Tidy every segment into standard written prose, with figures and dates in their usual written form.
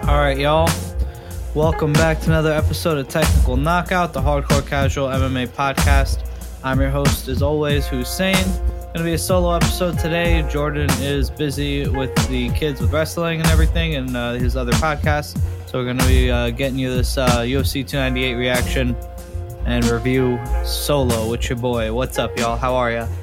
All right, y'all. Welcome back to another episode of Technical Knockout, the hardcore casual MMA podcast. I'm your host, as always, Hussein. Going to be a solo episode today. Jordan is busy with the kids with wrestling and everything and his other podcasts. So we're going to be getting you this UFC 298 reaction and review solo with your boy. What's up, y'all? How are ya?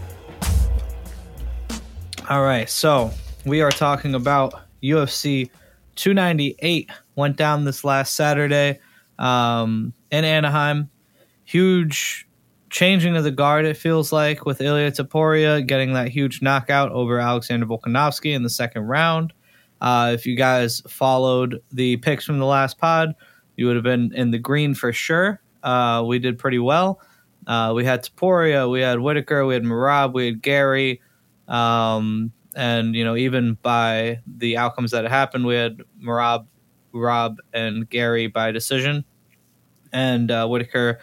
All right, so we are talking about UFC 298. Went down this last Saturday in Anaheim. Huge changing of the guard, it feels like, with Ilia Topuria getting that huge knockout over Alexander Volkanovski in the second round. If you guys followed the picks from the last pod, you would have been in the green for sure. We did pretty well. We had Topuria, we had Whitaker, we had Merab, we had Gary. And, you know, even by the outcomes that happened, we had Merab, Rob, and Gary by decision. And Topuria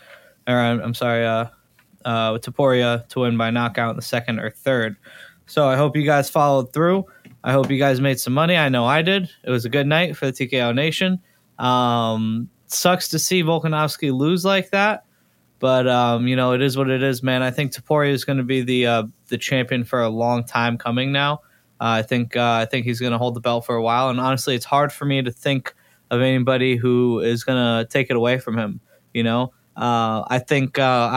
to win by knockout in the second or third. So I hope you guys followed through. I hope you guys made some money. I know I did. It was a good night for the TKO Nation. Sucks to see Volkanovski lose like that. But, you know, it is what it is, man. I think Topuria is going to be the champion for a long time coming now. I think he's going to hold the belt for a while. And honestly, it's hard for me to think of anybody who is going to take it away from him, you know. I think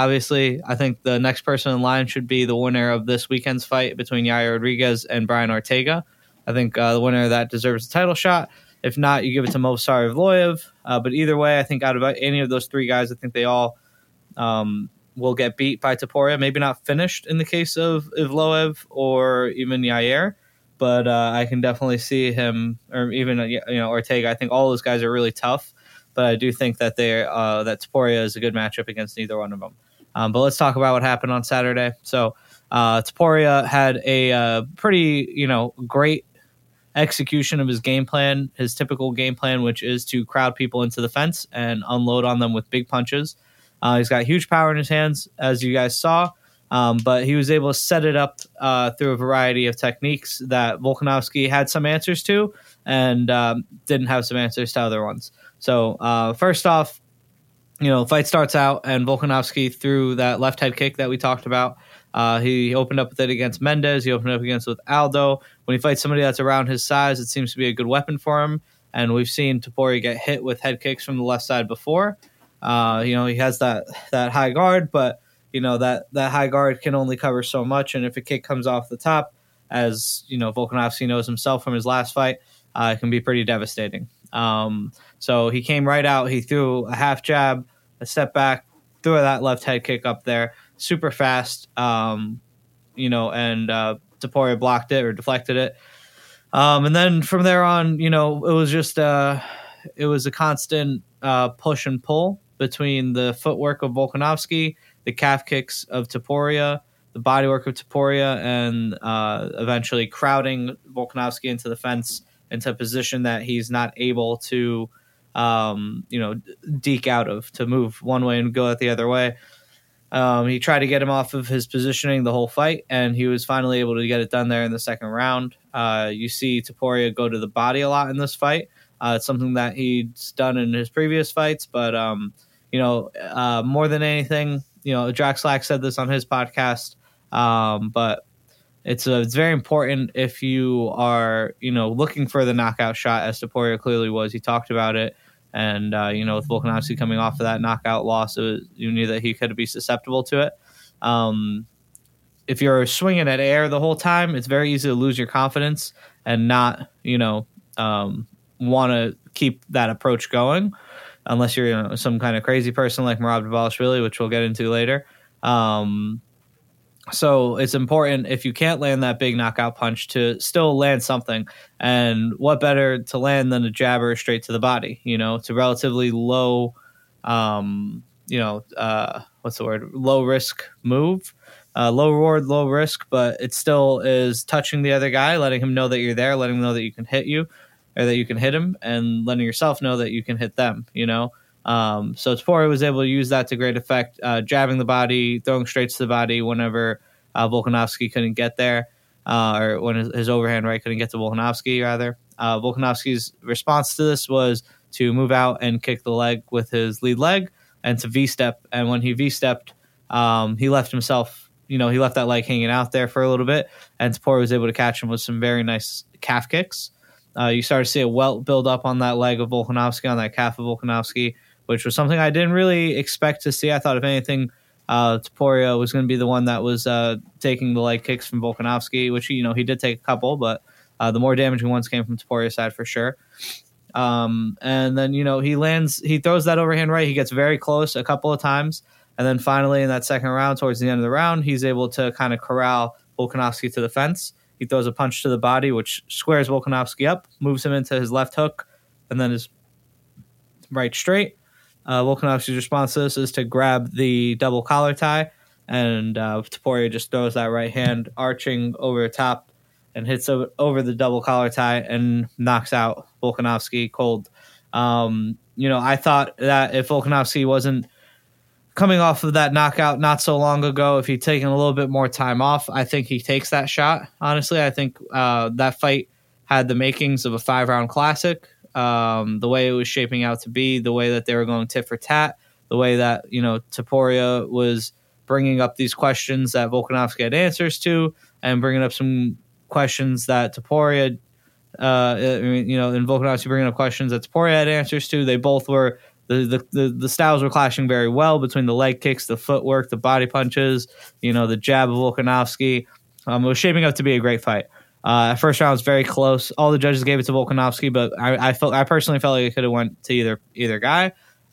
the next person in line should be the winner of this weekend's fight between Yair Rodriguez and Brian Ortega. I think the winner of that deserves a title shot. If not, you give it to Movsar Evloev. But either way, I think out of any of those three guys, I think they all will get beat by Topuria. Maybe not finished in the case of Evloev or even Yair, but I can definitely see him, or even Ortega. I think all those guys are really tough, but I do think that that Topuria is a good matchup against neither one of them. But let's talk about what happened on Saturday. So Topuria had a pretty great execution of his game plan, his typical game plan, which is to crowd people into the fence and unload on them with big punches. He's got huge power in his hands, as you guys saw, but he was able to set it up through a variety of techniques that Volkanovski had some answers to and didn't have some answers to other ones. So first off, fight starts out and Volkanovski threw that left head kick that we talked about. He opened up with it against Mendez. He opened up against it with Aldo. When he fights somebody that's around his size, it seems to be a good weapon for him. And we've seen Topuria get hit with head kicks from the left side before. He has that high guard, but that high guard can only cover so much. And if a kick comes off the top, as Volkanovski knows himself from his last fight, it can be pretty devastating. So he came right out. He threw a half jab, a step back, threw that left head kick up there, super fast. And Topuria blocked it or deflected it. And then from there on, it was a constant push and pull between the footwork of Volkanovski, the calf kicks of Topuria, the bodywork of Topuria, and eventually crowding Volkanovski into the fence into a position that he's not able to, deke out of, to move one way and go out the other way. He tried to get him off of his positioning the whole fight, and he was finally able to get it done there in the second round. You see Topuria go to the body a lot in this fight. It's something that he's done in his previous fights, but more than anything, Draxlack said this on his podcast, but it's very important if you are, looking for the knockout shot, as Topuria clearly was. He talked about it, and with Volkanovski coming off of that knockout loss, you knew that he could be susceptible to it. If you're swinging at air the whole time, it's very easy to lose your confidence and not, want to keep that approach going, unless you're some kind of crazy person like Merab Dvalishvili, which we'll get into later. So it's important, if you can't land that big knockout punch, to still land something. And what better to land than a jabber straight to the body? It's a relatively low, low risk move. Low reward, low risk, but it still is touching the other guy, letting him know that you're there, letting him know that you can hit you, or that you can hit him, and letting yourself know that you can hit them, So Topuria was able to use that to great effect, jabbing the body, throwing straight to the body whenever Volkanovski couldn't get there, or when his overhand right couldn't get to Volkanovski, rather. Volkanovski's response to this was to move out and kick the leg with his lead leg and to V-step. And when he V-stepped, he left himself, he left that leg hanging out there for a little bit, and Topuria was able to catch him with some very nice calf kicks. You started to see a welt build up on that leg of Volkanovski, on that calf of Volkanovski, which was something I didn't really expect to see. I thought, if anything, Topuria was going to be the one that was taking the leg kicks from Volkanovski, which, he did take a couple, but the more damaging ones came from Topuria's side for sure. And then, he throws that overhand right. He gets very close a couple of times. And then finally in that second round, towards the end of the round, he's able to kind of corral Volkanovski to the fence. He throws a punch to the body, which squares Volkanovski up, moves him into his left hook, and then his right straight. Volkanovski's response to this is to grab the double collar tie, and Topuria just throws that right hand arching over the top and hits over the double collar tie and knocks out Volkanovski cold. I thought that if Volkanovski wasn't coming off of that knockout not so long ago, if he'd taken a little bit more time off, I think he takes that shot. Honestly, I think that fight had the makings of a 5-round classic. The way it was shaping out to be, the way that they were going tit for tat, the way that, Topuria was bringing up these questions that Volkanovski had answers to, and bringing up some questions that Topuria, and Volkanovski bringing up questions that Topuria had answers to. They both were, the styles were clashing very well between the leg kicks, the footwork, the body punches, the jab of Volkanovski. It was shaping up to be a great fight. First round was very close. All the judges gave it to Volkanovski, but I personally felt like it could have went to either guy.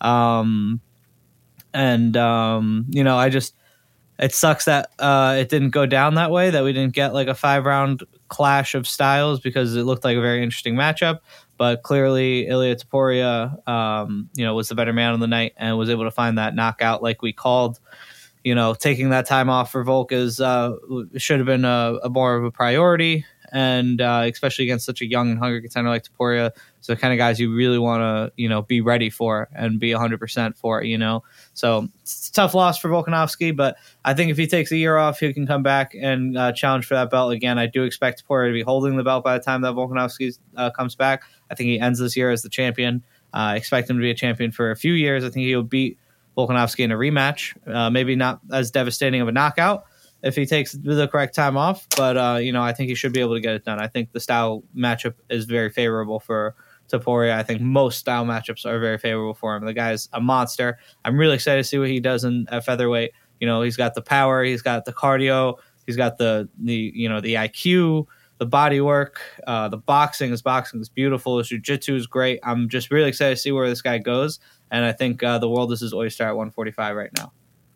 It sucks that it didn't go down that way, that we didn't get like a 5-round clash of styles, because it looked like a very interesting matchup. But clearly Ilia Topuria, was the better man on the night and was able to find that knockout like we called. Taking that time off for Volk should have been a more of a priority, and especially against such a young and hungry contender like Topuria. So the kind of guys you really want to, be ready for and be 100% for, So it's a tough loss for Volkanovski, but I think if he takes a year off, he can come back and challenge for that belt again. I do expect Topuria to be holding the belt by the time that Volkanovski comes back. I think he ends this year as the champion. I expect him to be a champion for a few years. I think he'll beat Volkanovski in a rematch. Maybe not as devastating of a knockout if he takes the correct time off, but I think he should be able to get it done. I think the style matchup is very favorable for Topuria. I think most style matchups are very favorable for him. The guy's a monster. I'm really excited to see what he does at featherweight. He's got the power, he's got the cardio, he's got the IQ, the body work, the boxing. His boxing is beautiful. His jiu-jitsu is great. I'm just really excited to see where this guy goes, and I think the world is his oyster at 145 right now.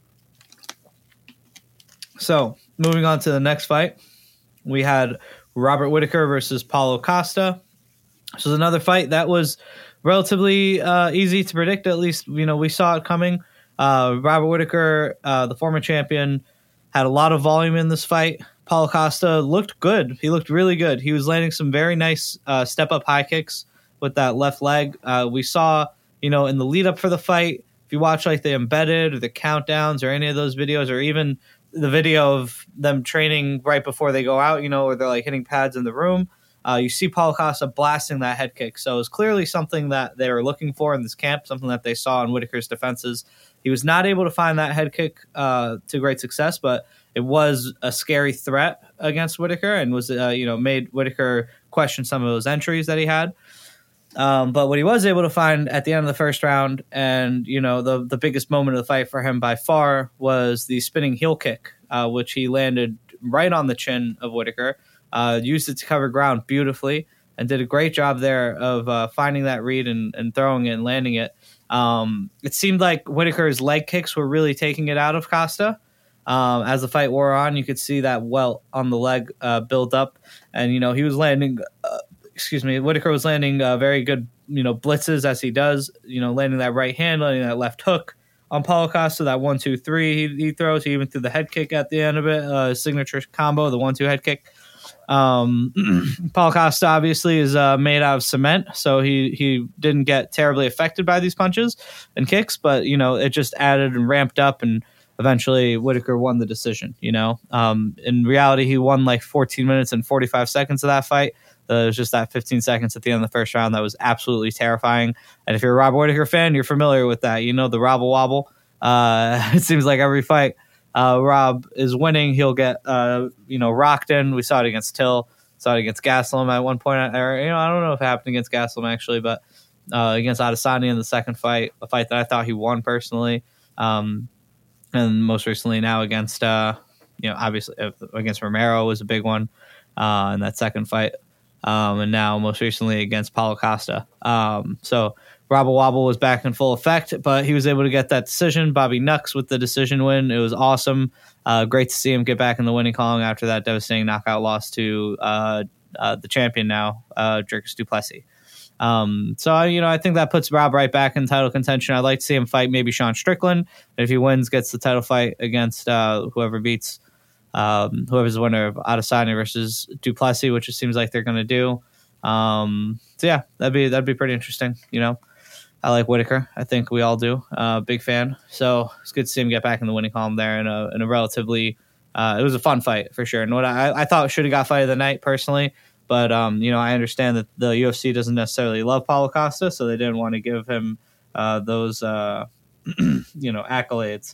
So, moving on to the next fight, we had Robert Whitaker versus Paulo Costa. This was another fight that was relatively easy to predict. At least, we saw it coming. Robert Whitaker, the former champion, had a lot of volume in this fight. Paulo Costa looked good. He looked really good. He was landing some very nice step-up high kicks with that left leg. We saw, in the lead-up for the fight, if you watch like the embedded or the countdowns or any of those videos, or even the video of them training right before they go out, where they're like hitting pads in the room, you see Paulo Costa blasting that head kick. So it's clearly something that they were looking for in this camp, something that they saw in Whitaker's defenses. He was not able to find that head kick to great success, but it was a scary threat against Whitaker and was, made Whitaker question some of those entries that he had. But what he was able to find at the end of the first round, and the biggest moment of the fight for him by far, was the spinning heel kick, which he landed right on the chin of Whitaker, used it to cover ground beautifully, and did a great job there of finding that read and throwing it and landing it. It seemed like Whitaker's leg kicks were really taking it out of Costa. As the fight wore on, you could see that welt on the leg build up, and he was landing. Whitaker was landing very good, blitzes as he does, landing that right hand, landing that left hook on Paulo Costa, that 1-2-3 he throws. He even threw the head kick at the end of it, signature combo, the 1-2 head kick. Paulo Costa obviously is made out of cement, so he didn't get terribly affected by these punches and kicks, but it just added and ramped up, and eventually Whitaker won the decision. In reality, he won like 14 minutes and 45 seconds of that fight. It was just that 15 seconds at the end of the first round that was absolutely terrifying. And if you're a Rob Whittaker fan, you're familiar with that. You know the Robble Wobble. It seems like every fight Rob is winning, he'll get rocked in. We saw it against Till, saw it against Gastelum at one point. Or, I don't know if it happened against Gastelum actually, but against Adesanya in the second fight, a fight that I thought he won personally. And most recently now against, obviously against Romero was a big one in that second fight. And now most recently against Paulo Costa. So Robble Wobble was back in full effect, but he was able to get that decision. Bobby Nux with the decision win. It was awesome. Great to see him get back in the winning column after that devastating knockout loss to the champion now, Dricus du Plessis. So I think that puts Rob right back in title contention. I'd like to see him fight maybe Sean Strickland. If he wins, gets the title fight against whoever beats whoever's the winner of Adesanya versus du Plessis, which it seems like they're going to do. So yeah, that'd be pretty interesting. I like Whittaker. I think we all do. Big fan. So it's good to see him get back in the winning column there in a relatively. It was a fun fight for sure, and what I thought should have got fight of the night personally. But I understand that the UFC doesn't necessarily love Paulo Costa, so they didn't want to give him those accolades.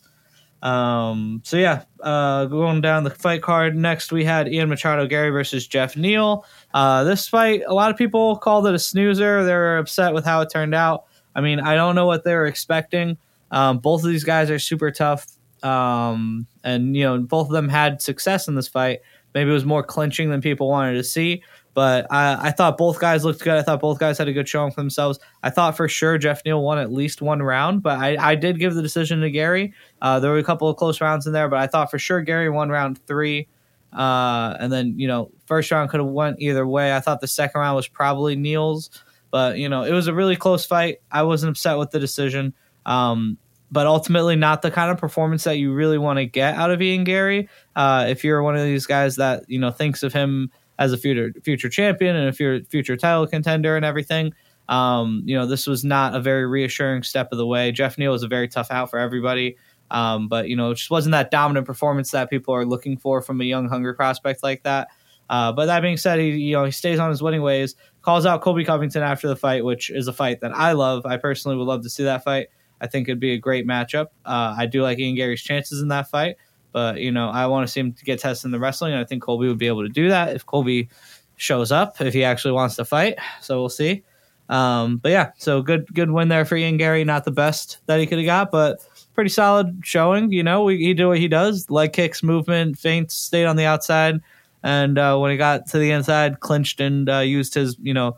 So yeah, going down the fight card. Next, we had Ian Machado Gary versus Jeff Neal. This fight, a lot of people called it a snoozer. They were upset with how it turned out. I mean, I don't know what they were expecting. Both of these guys are super tough, and both of them had success in this fight. Maybe it was more clinching than people wanted to see. But I thought both guys looked good. I thought both guys had a good showing for themselves. I thought for sure Jeff Neal won at least one round, but I did give the decision to Gary. There were a couple of close rounds in there, but I thought for sure Gary won round 3. And then, first round could have went either way. I thought the second round was probably Neal's, but, it was a really close fight. I wasn't upset with the decision. But ultimately not the kind of performance that you really want to get out of Ian Gary. If you're one of these guys that, thinks of him as a future champion and if you're a future title contender and everything, this was not a very reassuring step of the way. Jeff Neal was a very tough out for everybody. But, it just wasn't that dominant performance that people are looking for from a young, hungry prospect like that. But that being said, he stays on his winning ways, calls out Colby Covington after the fight, which is a fight that I love. I personally would love to see that fight. I think it'd be a great matchup. I do like Ian Gary's chances in that fight, but, I want to see him get tested in the wrestling, and I think Colby would be able to do that if Colby shows up, if he actually wants to fight. So we'll see. But yeah, so good win there for Ian Gary. Not the best that he could have got, but pretty solid showing. He did what he does. Leg kicks, movement, feints, stayed on the outside, and when he got to the inside, clinched and used his,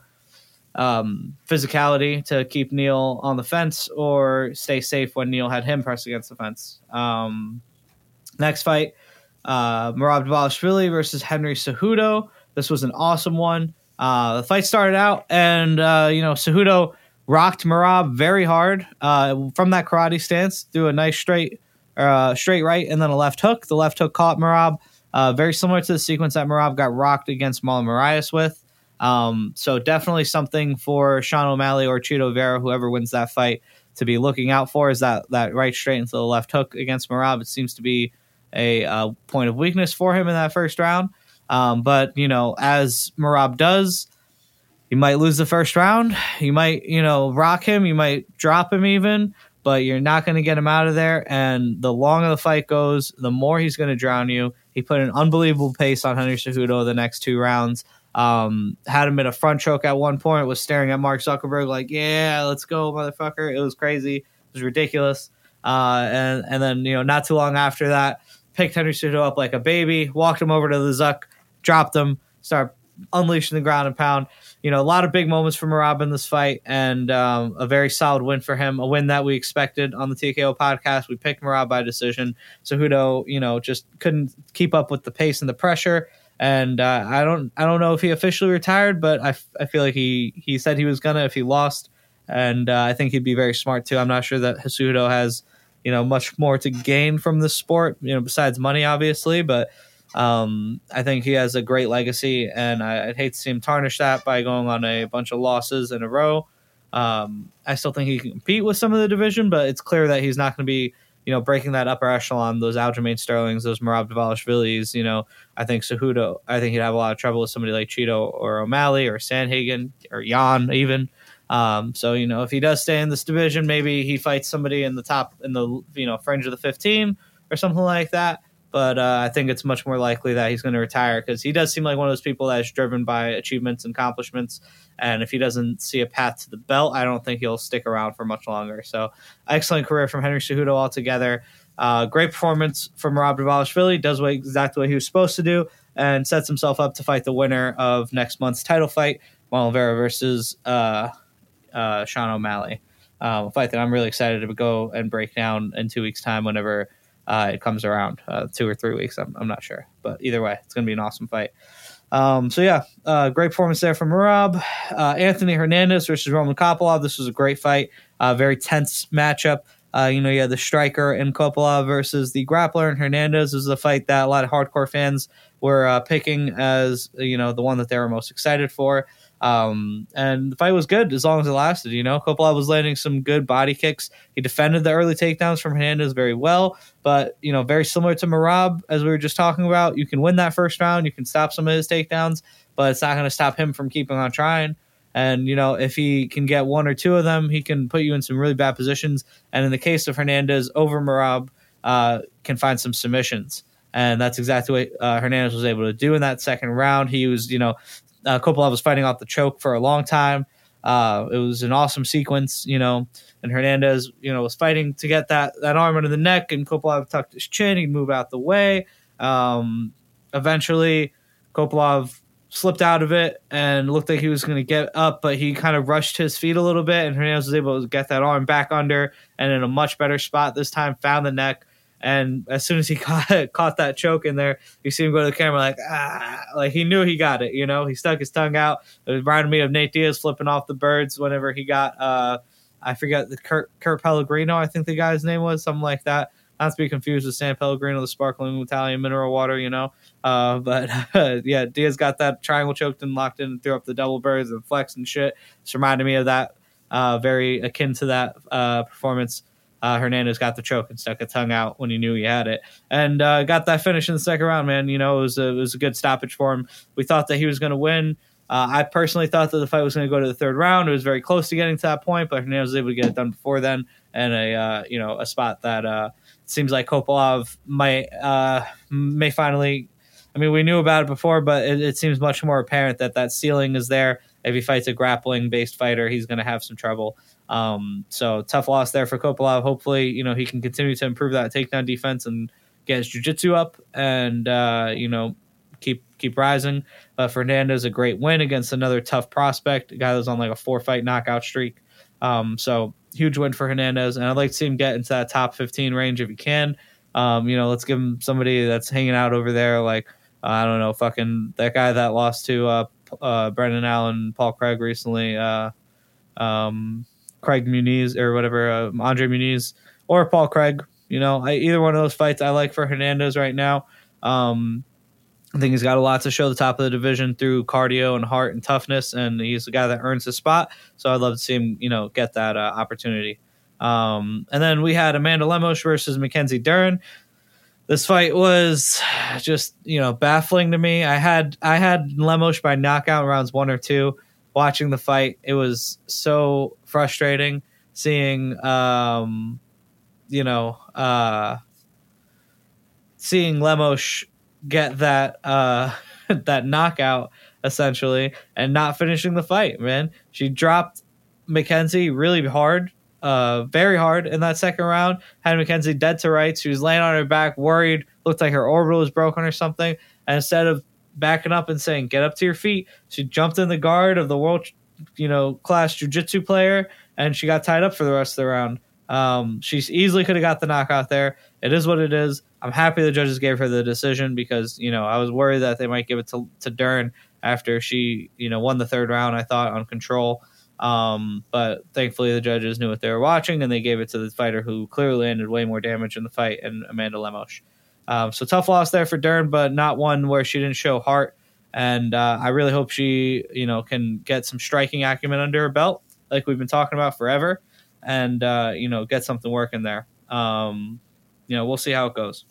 physicality to keep Neal on the fence or stay safe when Neal had him press against the fence. Next fight, Merab Dvalishvili versus Henry Cejudo. This was an awesome one. The fight started out and, Cejudo rocked Merab very hard from that karate stance, threw a nice straight right and then a left hook. The left hook caught Merab, very similar to the sequence that Merab got rocked against Marlon Moraes with. So definitely something for Sean O'Malley or Chito Vera, whoever wins that fight, to be looking out for is that right straight into the left hook against Merab. It seems to be a point of weakness for him in that first round. But, as Merab does, you might lose the first round. You might, rock him. You might drop him even, but you're not going to get him out of there. And the longer the fight goes, the more he's going to drown you. He put an unbelievable pace on Henry Cejudo the next 2 rounds. Had him in a front choke at one point, was staring at Mark Zuckerberg like, yeah, let's go, motherfucker. It was crazy. It was ridiculous. And then, not too long after that, picked Henry Cejudo up like a baby, walked him over to the Zuck, dropped him, started unleashing the ground and pound. A lot of big moments for Merab in this fight, and a very solid win for him, a win that we expected on the TKO podcast. We picked Merab by decision. Cejudo, just couldn't keep up with the pace and the pressure. And I don't know if he officially retired, but I feel like he said he was gonna if he lost, and I think he'd be very smart too. I'm not sure that Cejudo has much more to gain from this sport, besides money, obviously, but I think he has a great legacy, and I'd hate to see him tarnish that by going on a bunch of losses in a row. I still think he can compete with some of the division, but it's clear that he's not going to be breaking that upper echelon, those Aljamain Sterlings, those Merab Dvalishvilis, I think Cejudo, I think he'd have a lot of trouble with somebody like Cheeto or O'Malley or Sandhagen or Jan even. So, if he does stay in this division, maybe he fights somebody in the fringe of the 15 or something like that. But I think it's much more likely that he's going to retire because he does seem like one of those people that is driven by achievements and accomplishments. And if he doesn't see a path to the belt, I don't think he'll stick around for much longer. So excellent career from Henry Cejudo altogether. Great performance from Merab Dvalishvili. Does exactly what he was supposed to do and sets himself up to fight the winner of next month's title fight, Marlon Vera versus Sean O'Malley. A fight that I'm really excited to go and break down in 2 weeks' time whenever it comes around, 2 or 3 weeks. I'm not sure. But either way, it's going to be an awesome fight. Great performance there from Merab. Anthony Hernandez versus Roman Kopylov. This was a great fight. Very tense matchup. You had the striker in Kopylov versus the grappler in Hernandez. This is a fight that a lot of hardcore fans were picking as, the one that they were most excited for. And the fight was good as long as it lasted. Kopylov was landing some good body kicks. He defended the early takedowns from Hernandez very well, but very similar to Merab, as we were just talking about, you can win that first round, you can stop some of his takedowns, but it's not going to stop him from keeping on trying. And, if he can get one or two of them, he can put you in some really bad positions. And in the case of Hernandez over Merab, can find some submissions. And that's exactly what Hernandez was able to do in that second round. He was, Kopylov was fighting off the choke for a long time. It was an awesome sequence, and Hernandez, was fighting to get that arm under the neck, and Kopylov tucked his chin. He'd move out the way. Eventually, Kopylov slipped out of it and looked like he was going to get up, but he kind of rushed his feet a little bit, and Hernandez was able to get that arm back under and in a much better spot this time, found the neck. And as soon as he caught that choke in there, you see him go to the camera like he knew he got it. He stuck his tongue out. It reminded me of Nate Diaz flipping off the birds whenever he got, I forget, the Kurt Pellegrino, I think the guy's name was, something like that. Not to be confused with San Pellegrino, the sparkling Italian mineral water, But Diaz got that triangle choked and locked in and threw up the double birds and flexed and shit. Just reminded me of that, very akin to that performance. Hernandez got the choke and stuck a tongue out when he knew he had it, and got that finish in the second round. Man, it was a good stoppage for him. We thought that he was going to win. I personally thought that the fight was going to go to the third round. It was very close to getting to that point, but Hernandez was able to get it done before then, and a spot that seems like Kopylov may finally. I mean, we knew about it before, but it seems much more apparent that ceiling is there. If he fights a grappling-based fighter, he's going to have some trouble. So tough loss there for Kopylov. Hopefully, he can continue to improve that takedown defense and get his jiu-jitsu up and, keep rising. Fernandez, a great win against another tough prospect, a guy that was on like a 4-fight knockout streak. So huge win for Hernandez. And I'd like to see him get into that top 15 range if he can. Let's give him somebody that's hanging out over there. Like, I don't know, fucking that guy that lost to, Brendan Allen, Paul Craig recently, Craig Muniz or whatever, Andre Muniz or Paul Craig. Either one of those fights I like for Hernandez right now. I think he's got a lot to show the top of the division through cardio and heart and toughness, and he's the guy that earns his spot. So I'd love to see him, get that opportunity. And then we had Amanda Lemos versus Mackenzie Dern. This fight was just, baffling to me. I had Lemos by knockout rounds 1 or 2. Watching the fight, it was so frustrating seeing, seeing Lemos get that that knockout essentially and not finishing the fight. Man, she dropped Mackenzie really hard. Very hard in that second round, had Mackenzie dead to rights. She was laying on her back, worried, looked like her orbital was broken or something. And instead of backing up and saying, get up to your feet, she jumped in the guard of the world, class jiu-jitsu player, and she got tied up for the rest of the round. She easily could have got the knockout there. It is what it is. I'm happy the judges gave her the decision because, I was worried that they might give it to Dern after she, won the third round, I thought, on control. But thankfully the judges knew what they were watching and they gave it to the fighter who clearly landed way more damage in the fight, and Amanda Lemos. So tough loss there for Dern, but not one where she didn't show heart. And I really hope she, can get some striking acumen under her belt, like we've been talking about forever, and get something working there. we'll see how it goes.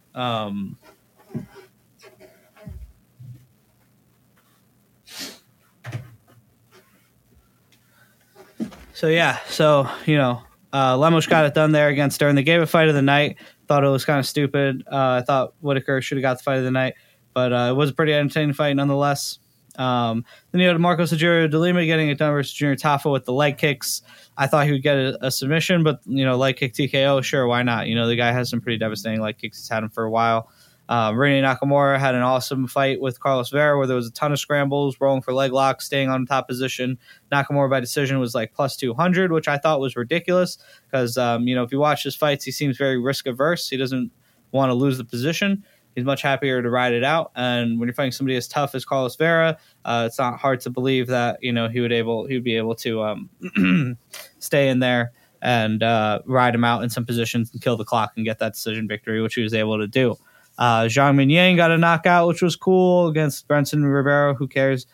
Lemos got it done there against Stern. They gave it fight of the night. Thought it was kind of stupid. I thought Whitaker should have got the fight of the night, but it was a pretty entertaining fight nonetheless. Then you had Marcos Ajuro de Lima getting it done versus Junior Tafa with the leg kicks. I thought he would get a submission, but leg kick TKO, sure, why not? The guy has some pretty devastating leg kicks. He's had him for a while. Rene Nakamura had an awesome fight with Carlos Vera where there was a ton of scrambles, rolling for leg locks, staying on top position. Nakamura by decision was like plus 200, which I thought was ridiculous because, if you watch his fights, he seems very risk averse. He doesn't want to lose the position. He's much happier to ride it out. And when you're fighting somebody as tough as Carlos Vera, it's not hard to believe that, he would be able to stay in there and ride him out in some positions and kill the clock and get that decision victory, which he was able to do. Zhang Minyang got a knockout, which was cool, against Brenson Ribeiro. Who cares?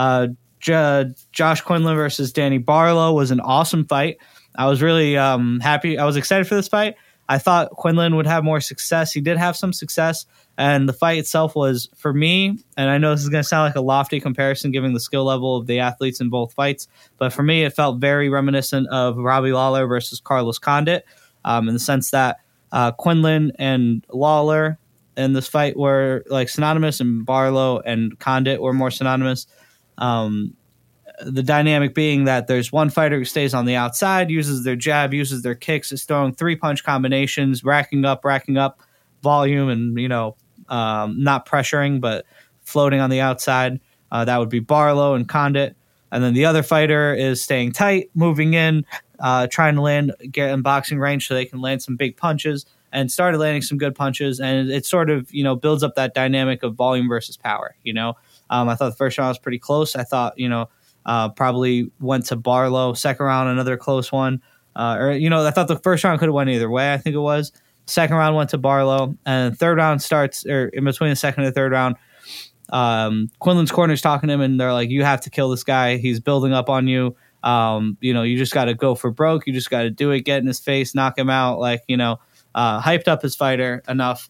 Josh Quinlan versus Danny Barlow was an awesome fight. I was really happy. I was excited for this fight. I thought Quinlan would have more success. He did have some success, and the fight itself was, for me, and I know this is going to sound like a lofty comparison given the skill level of the athletes in both fights, but for me, it felt very reminiscent of Robbie Lawler versus Carlos Condit in the sense that Quinlan and Lawler in this fight were like synonymous, and Barlow and Condit were more synonymous. The dynamic being that there's one fighter who stays on the outside, uses their jab, uses their kicks, is throwing 3-punch combinations, racking up volume, and not pressuring but floating on the outside. That would be Barlow and Condit. And then the other fighter is staying tight, moving in, trying to get in boxing range so they can land some big punches, and started landing some good punches. And it sort of, builds up that dynamic of volume versus power. I thought the first round was pretty close. I thought, probably went to Barlow. Second round, another close one. I thought the first round could have went either way, I think it was. Second round went to Barlow. And third round starts, or in between the second and the third round, Quinlan's corner's talking to him, and they're like, you have to kill this guy. He's building up on you. You just got to go for broke. You just got to do it, get in his face, knock him out. Hyped up his fighter enough.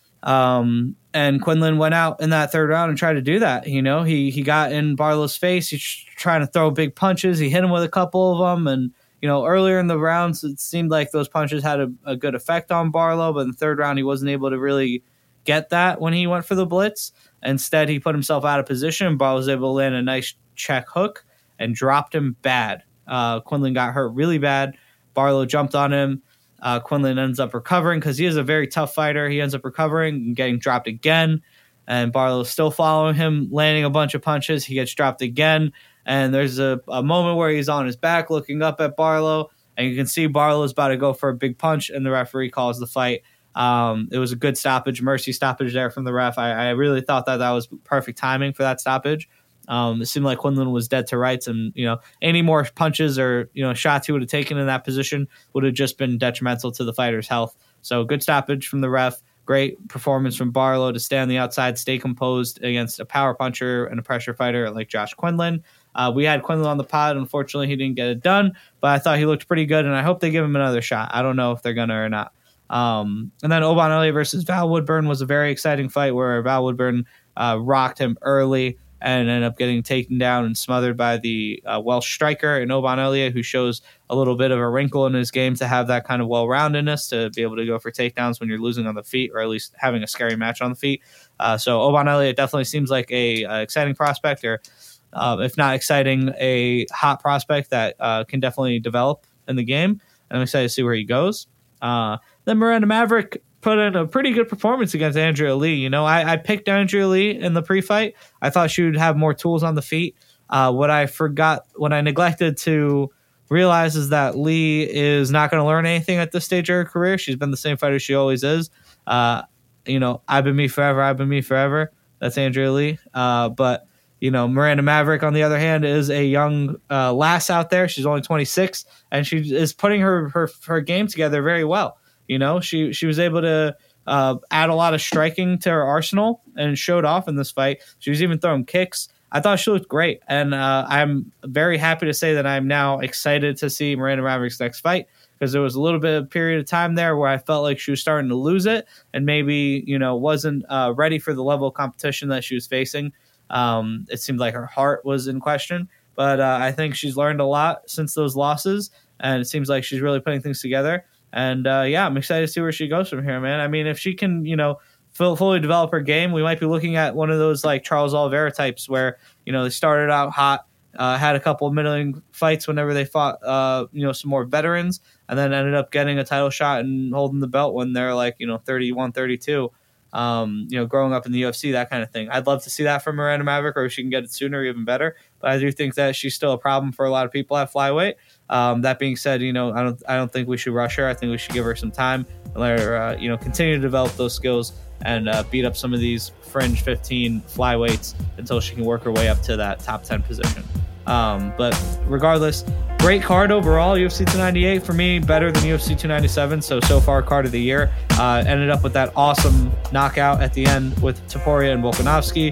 And Quinlan went out in that third round and tried to do that. He got in Barlow's face. He's trying to throw big punches. He hit him with a couple of them. And, earlier in the rounds, it seemed like those punches had a good effect on Barlow. But in the third round, he wasn't able to really get that when he went for the blitz. Instead, he put himself out of position. Barlow was able to land a nice check hook and dropped him bad. Quinlan got hurt really bad. Barlow jumped on him. Quinlan ends up recovering because he is a very tough fighter. He ends up recovering and getting dropped again. And Barlow's still following him, landing a bunch of punches. He gets dropped again. And there's a moment where he's on his back looking up at Barlow. And you can see Barlow's about to go for a big punch. And the referee calls the fight. It was a good stoppage, mercy stoppage there from the ref. I really thought that was perfect timing for that stoppage. It seemed like Quinlan was dead to rights, and any more punches or shots he would have taken in that position would have just been detrimental to the fighter's health. So good stoppage from the ref. Great performance from Barlow to stay on the outside, stay composed against a power puncher and a pressure fighter like Josh Quinlan. We had Quinlan on the pod. Unfortunately, he didn't get it done, but I thought he looked pretty good, and I hope they give him another shot. I don't know if they're gonna or not. And then Oban Elliott versus Val Woodburn was a very exciting fight where Val Woodburn rocked him early and ended up getting taken down and smothered by the Welsh striker in Oban Elliott, who shows a little bit of a wrinkle in his game to have that kind of well-roundedness to be able to go for takedowns when you're losing on the feet, or at least having a scary match on the feet. So Oban Elliott definitely seems like a exciting prospect, or if not exciting, a hot prospect that can definitely develop in the game. And I'm excited to see where he goes. Then Miranda Maverick put in a pretty good performance against Andrea Lee. I picked Andrea Lee in the pre-fight. I thought she would have more tools on the feet. What I neglected to realize is that Lee is not going to learn anything at this stage of her career. She's been the same fighter she always is. I've been me forever. That's Andrea Lee. But Miranda Maverick, on the other hand, is a young lass out there. She's only 26, and she is putting her game together very well. She was able to add a lot of striking to her arsenal and showed off in this fight. She was even throwing kicks. I thought she looked great. And I'm very happy to say that I'm now excited to see Miranda Maverick's next fight, because there was a little bit of period of time there where I felt like she was starting to lose it and maybe, wasn't ready for the level of competition that she was facing. It seemed like her heart was in question, but I think she's learned a lot since those losses, and it seems like she's really putting things together. And I'm excited to see where she goes from here, man. I mean, if she can, fully develop her game, we might be looking at one of those like Charles Oliveira types where, they started out hot, had a couple of middling fights whenever they fought, some more veterans, and then ended up getting a title shot and holding the belt when they're like, 31, 32, growing up in the UFC, that kind of thing. I'd love to see that from Miranda Maverick, or if she can get it sooner, even better. But I do think that she's still a problem for a lot of people at flyweight. That being said, I don't think we should rush her. I think we should give her some time and let her, continue to develop those skills and beat up some of these fringe 15 flyweights until she can work her way up to that top 10 position. But regardless, great card overall. UFC 298 for me, better than UFC 297. So far, card of the year. Ended up with that awesome knockout at the end with Topuria and Volkanovski.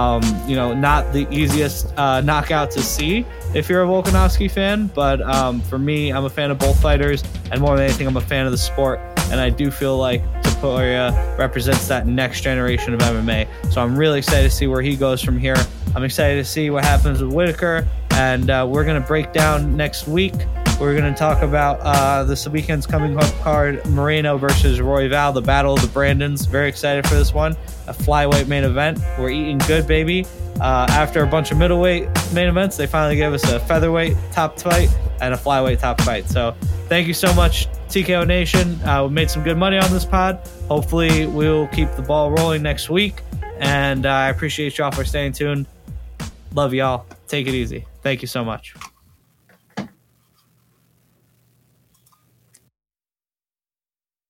Not the easiest knockout to see if you're a Volkanovski fan, but for me, I'm a fan of both fighters, and more than anything, I'm a fan of the sport. And I do feel like Topuria represents that next generation of MMA. So I'm really excited to see where he goes from here. I'm excited to see what happens with Whitaker. And we're going to break down next week. We're going to talk about this weekend's coming up card, Moreno versus Royval, the battle of the Brandons. Very excited for this one. A flyweight main event. We're eating good, baby. After a bunch of middleweight main events, they finally gave us a featherweight top fight and a flyweight top fight. So thank you so much, TKO Nation. We made some good money on this pod. Hopefully we'll keep the ball rolling next week. And I appreciate y'all for staying tuned. Love y'all. Take it easy. Thank you so much.